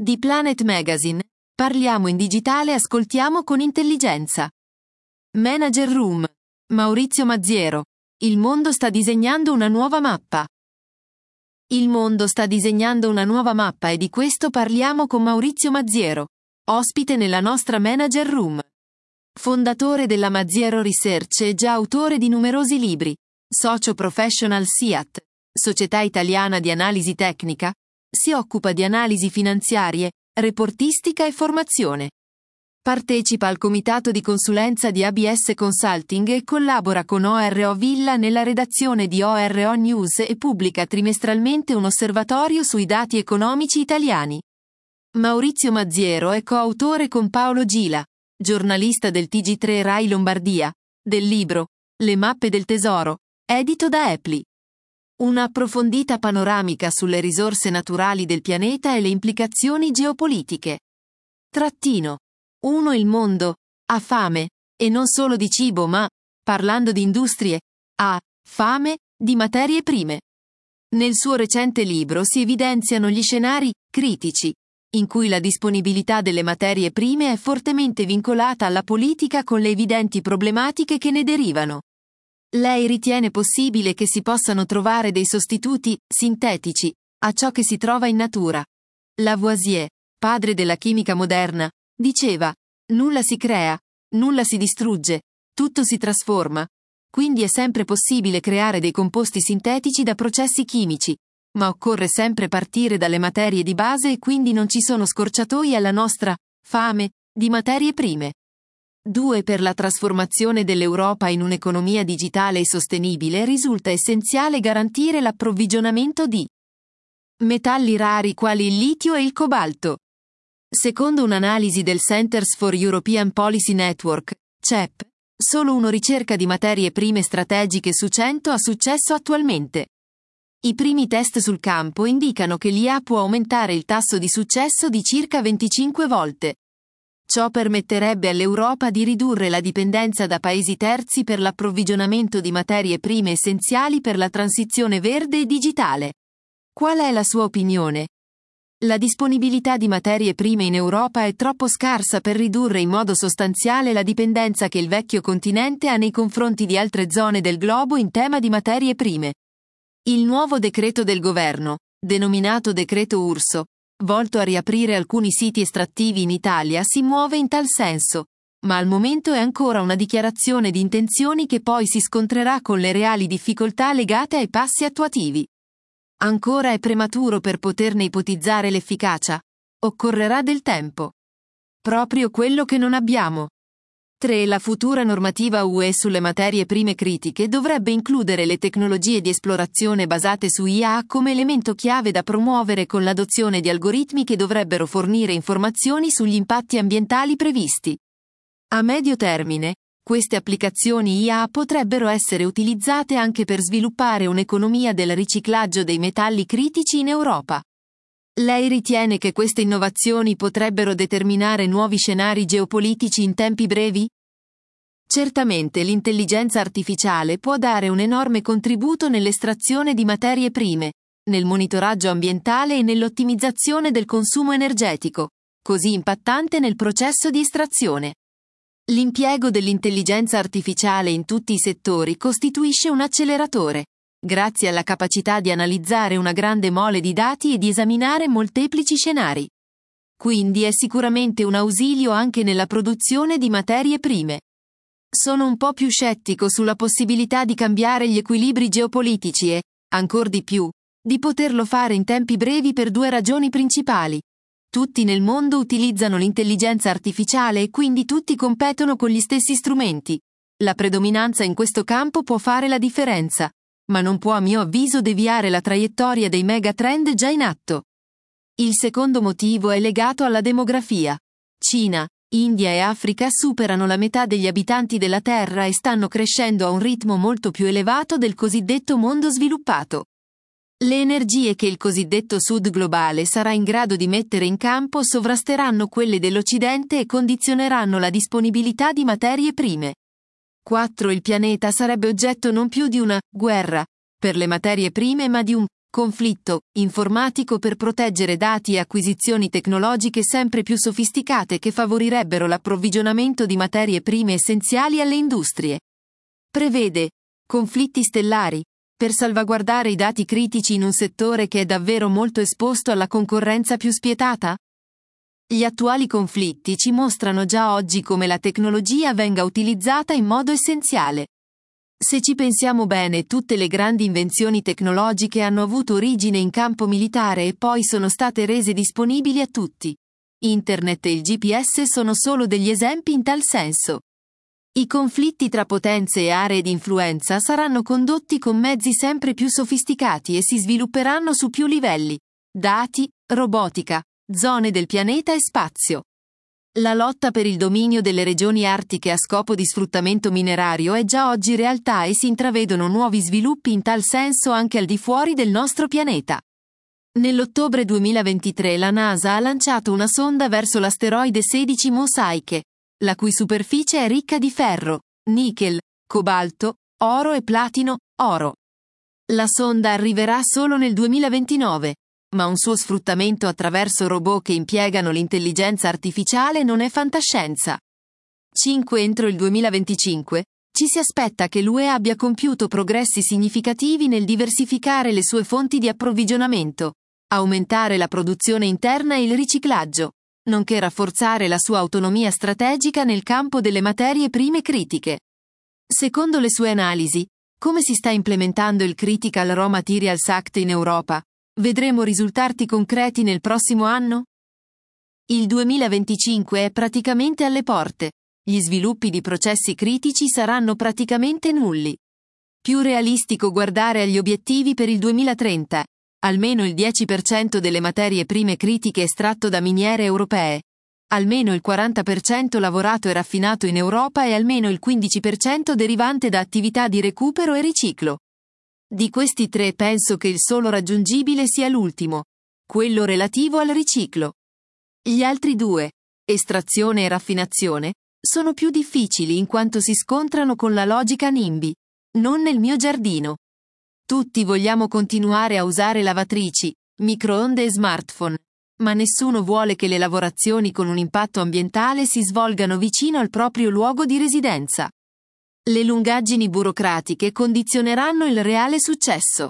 Di Planet Magazine, parliamo in digitale, ascoltiamo con intelligenza. Manager Room. Maurizio Mazziero. Il mondo sta disegnando una nuova mappa. Il mondo sta disegnando una nuova mappa e di questo parliamo con Maurizio Mazziero, ospite nella nostra Manager Room. Fondatore della Mazziero Research e già autore di numerosi libri, socio professional SIAT, società italiana di analisi tecnica, si occupa di analisi finanziarie, reportistica e formazione. Partecipa al comitato di consulenza di ABS Consulting e collabora con ORO Villa nella redazione di ORO News e pubblica trimestralmente un osservatorio sui dati economici italiani. Maurizio Mazziero è coautore con Paolo Gila, giornalista del TG3 Rai Lombardia, del libro Le mappe del tesoro, edito da Epli. Una approfondita panoramica sulle risorse naturali del pianeta e le implicazioni geopolitiche. 1. Il mondo ha fame, e non solo di cibo ma, parlando di industrie, ha fame di materie prime. Nel suo recente libro si evidenziano gli scenari critici, in cui la disponibilità delle materie prime è fortemente vincolata alla politica con le evidenti problematiche che ne derivano. Lei ritiene possibile che si possano trovare dei sostituti sintetici a ciò che si trova in natura. Lavoisier, padre della chimica moderna, diceva: nulla si crea, nulla si distrugge, tutto si trasforma. Quindi è sempre possibile creare dei composti sintetici da processi chimici, ma occorre sempre partire dalle materie di base e quindi non ci sono scorciatoie alla nostra fame di materie prime. 2. Per la trasformazione dell'Europa in un'economia digitale e sostenibile risulta essenziale garantire l'approvvigionamento di metalli rari quali il litio e il cobalto. Secondo un'analisi del Centers for European Policy Network, CEP, solo una ricerca di materie prime strategiche su 100 ha successo attualmente. I primi test sul campo indicano che l'IA può aumentare il tasso di successo di circa 25 volte. Ciò permetterebbe all'Europa di ridurre la dipendenza da paesi terzi per l'approvvigionamento di materie prime essenziali per la transizione verde e digitale. Qual è la sua opinione? La disponibilità di materie prime in Europa è troppo scarsa per ridurre in modo sostanziale la dipendenza che il vecchio continente ha nei confronti di altre zone del globo in tema di materie prime. Il nuovo decreto del governo, denominato Decreto Urso, volto a riaprire alcuni siti estrattivi in Italia, si muove in tal senso, ma al momento è ancora una dichiarazione di intenzioni che poi si scontrerà con le reali difficoltà legate ai passi attuativi. Ancora è prematuro per poterne ipotizzare l'efficacia. Occorrerà del tempo. Proprio quello che non abbiamo. 3. La futura normativa UE sulle materie prime critiche dovrebbe includere le tecnologie di esplorazione basate su IA come elemento chiave da promuovere con l'adozione di algoritmi che dovrebbero fornire informazioni sugli impatti ambientali previsti. A medio termine, queste applicazioni IA potrebbero essere utilizzate anche per sviluppare un'economia del riciclaggio dei metalli critici in Europa. Lei ritiene che queste innovazioni potrebbero determinare nuovi scenari geopolitici in tempi brevi? Certamente l'intelligenza artificiale può dare un enorme contributo nell'estrazione di materie prime, nel monitoraggio ambientale e nell'ottimizzazione del consumo energetico, così impattante nel processo di estrazione. L'impiego dell'intelligenza artificiale in tutti i settori costituisce un acceleratore, grazie alla capacità di analizzare una grande mole di dati e di esaminare molteplici scenari. Quindi è sicuramente un ausilio anche nella produzione di materie prime. Sono un po' più scettico sulla possibilità di cambiare gli equilibri geopolitici e, ancor di più, di poterlo fare in tempi brevi per 2 ragioni principali. Tutti nel mondo utilizzano l'intelligenza artificiale e quindi tutti competono con gli stessi strumenti. La predominanza in questo campo può fare la differenza, ma non può a mio avviso deviare la traiettoria dei megatrend già in atto. Il secondo motivo è legato alla demografia. Cina, India e Africa superano la metà degli abitanti della Terra e stanno crescendo a un ritmo molto più elevato del cosiddetto mondo sviluppato. Le energie che il cosiddetto Sud globale sarà in grado di mettere in campo sovrasteranno quelle dell'Occidente e condizioneranno la disponibilità di materie prime. 4. Il pianeta sarebbe oggetto non più di una guerra per le materie prime ma di un conflitto informatico per proteggere dati e acquisizioni tecnologiche sempre più sofisticate che favorirebbero l'approvvigionamento di materie prime essenziali alle industrie. Prevede conflitti stellari per salvaguardare i dati critici in un settore che è davvero molto esposto alla concorrenza più spietata? Gli attuali conflitti ci mostrano già oggi come la tecnologia venga utilizzata in modo essenziale. Se ci pensiamo bene, tutte le grandi invenzioni tecnologiche hanno avuto origine in campo militare e poi sono state rese disponibili a tutti. Internet e il GPS sono solo degli esempi in tal senso. I conflitti tra potenze e aree di influenza saranno condotti con mezzi sempre più sofisticati e si svilupperanno su più livelli: dati, robotica, zone del pianeta e spazio. La lotta per il dominio delle regioni artiche a scopo di sfruttamento minerario è già oggi realtà e si intravedono nuovi sviluppi in tal senso anche al di fuori del nostro pianeta. Nell'ottobre 2023 la NASA ha lanciato una sonda verso l'asteroide 16 Mosaiche, la cui superficie è ricca di ferro, nichel, cobalto, oro e platino, oro. La sonda arriverà solo nel 2029. Ma un suo sfruttamento attraverso robot che impiegano l'intelligenza artificiale non è fantascienza. 5 Entro il 2025, ci si aspetta che l'UE abbia compiuto progressi significativi nel diversificare le sue fonti di approvvigionamento, aumentare la produzione interna e il riciclaggio, nonché rafforzare la sua autonomia strategica nel campo delle materie prime critiche. Secondo le sue analisi, come si sta implementando il Critical Raw Materials Act in Europa? Vedremo risultati concreti nel prossimo anno? Il 2025 è praticamente alle porte. Gli sviluppi di processi critici saranno praticamente nulli. Più realistico guardare agli obiettivi per il 2030. Almeno il 10% delle materie prime critiche estratto da miniere europee. Almeno il 40% lavorato e raffinato in Europa e almeno il 15% derivante da attività di recupero e riciclo. Di questi tre penso che il solo raggiungibile sia l'ultimo, quello relativo al riciclo. Gli altri due, estrazione e raffinazione, sono più difficili in quanto si scontrano con la logica NIMBY, non nel mio giardino. Tutti vogliamo continuare a usare lavatrici, microonde e smartphone, ma nessuno vuole che le lavorazioni con un impatto ambientale si svolgano vicino al proprio luogo di residenza. Le lungaggini burocratiche condizioneranno il reale successo.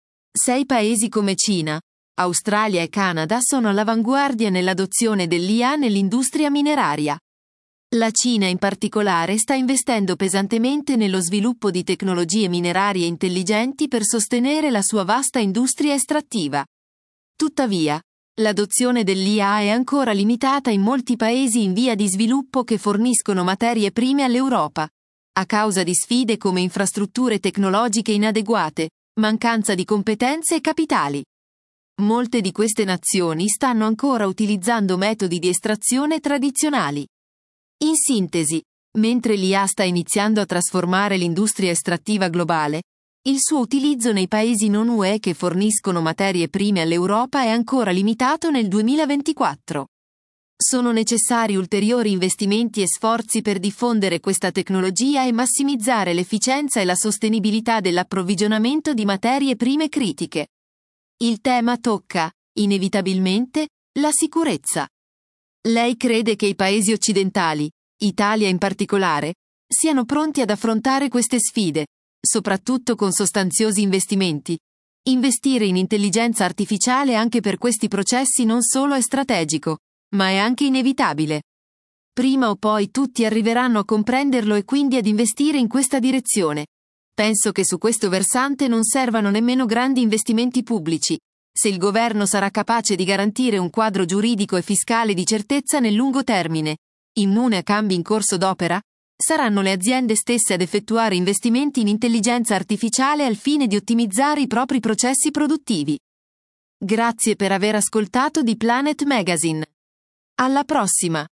6 paesi come Cina, Australia e Canada sono all'avanguardia nell'adozione dell'IA nell'industria mineraria. La Cina in particolare sta investendo pesantemente nello sviluppo di tecnologie minerarie intelligenti per sostenere la sua vasta industria estrattiva. Tuttavia, l'adozione dell'IA è ancora limitata in molti paesi in via di sviluppo che forniscono materie prime all'Europa, a causa di sfide come infrastrutture tecnologiche inadeguate, mancanza di competenze e capitali. Molte di queste nazioni stanno ancora utilizzando metodi di estrazione tradizionali. In sintesi, mentre l'IA sta iniziando a trasformare l'industria estrattiva globale, il suo utilizzo nei paesi non UE che forniscono materie prime all'Europa è ancora limitato nel 2024. Sono necessari ulteriori investimenti e sforzi per diffondere questa tecnologia e massimizzare l'efficienza e la sostenibilità dell'approvvigionamento di materie prime critiche. Il tema tocca, inevitabilmente, la sicurezza. Lei crede che i paesi occidentali, Italia in particolare, siano pronti ad affrontare queste sfide, soprattutto con sostanziosi investimenti? Investire in intelligenza artificiale anche per questi processi non solo è strategico, ma è anche inevitabile. Prima o poi tutti arriveranno a comprenderlo e quindi ad investire in questa direzione. Penso che su questo versante non servano nemmeno grandi investimenti pubblici, se il governo sarà capace di garantire un quadro giuridico e fiscale di certezza nel lungo termine, immune a cambi in corso d'opera, saranno le aziende stesse ad effettuare investimenti in intelligenza artificiale al fine di ottimizzare i propri processi produttivi. Grazie per aver ascoltato di Planet Magazine. Alla prossima!